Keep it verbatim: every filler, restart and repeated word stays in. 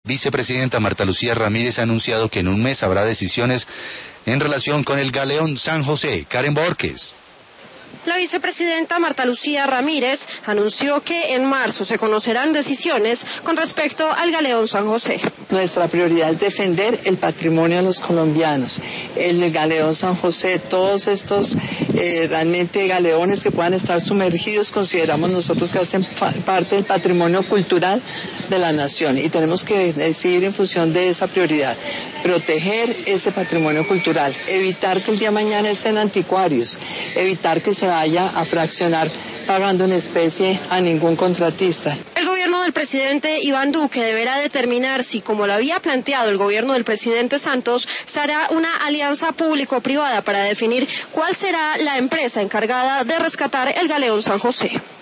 Vicepresidenta Marta Lucía Ramírez ha anunciado que en un mes habrá decisiones en relación con el galeón San José. Karen Borges. La vicepresidenta Marta Lucía Ramírez anunció que en marzo se conocerán decisiones con respecto al galeón San José. Nuestra prioridad es defender el patrimonio de los colombianos, el galeón San José, todos estos eh, realmente galeones que puedan estar sumergidos, consideramos nosotros que hacen parte del patrimonio cultural de la nación y tenemos que decidir en función de esa prioridad, proteger ese patrimonio cultural, evitar que el día de mañana estén anticuarios, evitar que se vaya a fraccionar pagando en especie a ningún contratista. El gobierno del presidente Iván Duque deberá determinar si, como lo había planteado el gobierno del presidente Santos, se hará una alianza público-privada para definir cuál será la empresa encargada de rescatar el galeón San José.